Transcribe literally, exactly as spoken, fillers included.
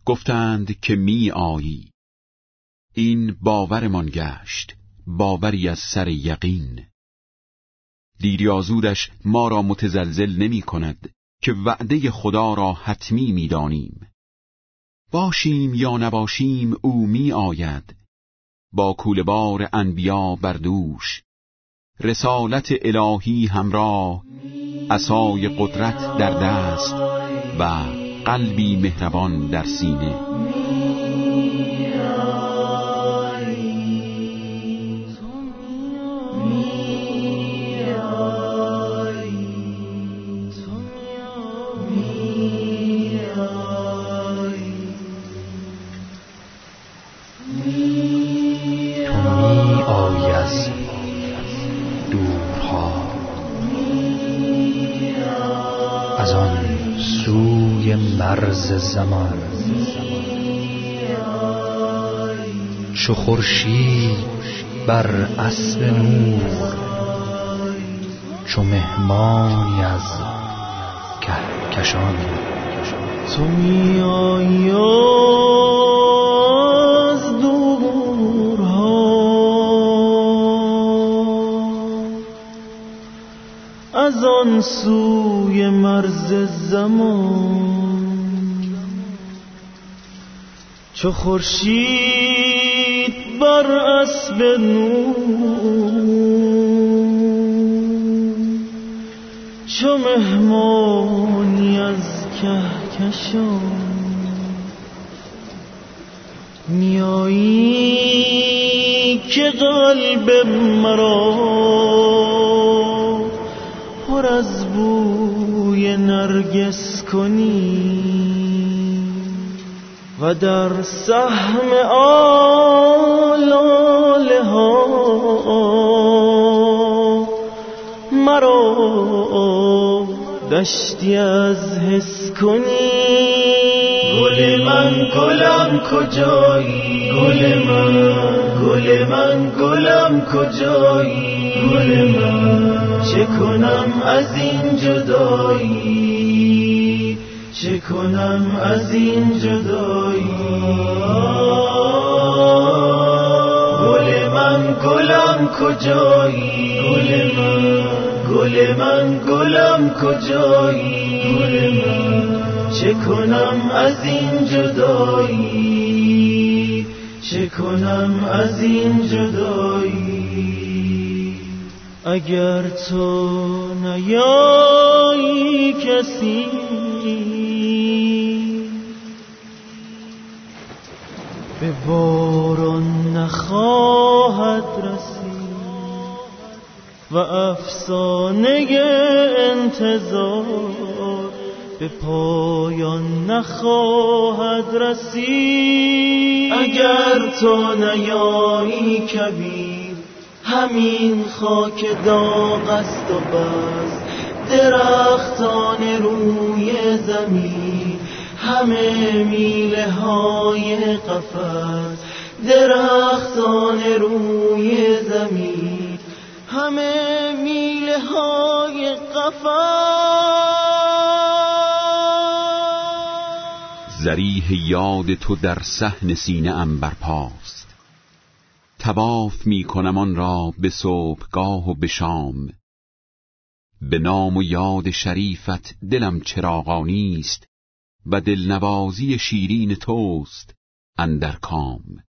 گفتند که می آیی. این باورمان گشت، باوری از سر یقین. دیر یا زودش ما را متزلزل نمی کند که وعده خدا را حتمی می دانیم. باشیم یا نباشیم او می آید، با کوله‌بار انبیا بر دوش. رسالت الهی همراه، عصای قدرت در دست و قلبی مهربان در سینه. از آن سوی مرز زمان، چو خورشید بر اسب نور، چو مهمانی از کهکشان. تو می آیی از دورها، از آن سوی مرز زمان، چو خورشید بر اسب نور، چو مهمانی از کهکشان. میایی که قلب مرا پر از بوی نرگس کنی و در سهم آلاله ها مرا دشتی از حس کنی. گل من گلم کجایی، گل من گل من گلم کجایی، گل من چه کنم از این جدایی، چه کنم از این جدایی. گل من گلم کجایی، گل من گل من گلم کجایی، گل من چه کنم از این جدایی، چه کنم از این جدایی. اگر تو نیایی کسی به باران نخواهد رسید و افسانه انتظار به پایان نخواهد رسید. اگر تو نیایی کبیر، همین خاک داغ است و بس. درختان روی زمین همه میله های قفس، درختان روی زمین همه میله های قفس. ضریح یاد تو در صحن سینه ام برپاست، طواف می کنم آن را به صبحگاه و به شام. به نام و یاد شریفت دلم چراغانی است و دلنوازی شیرین توست اندر کام.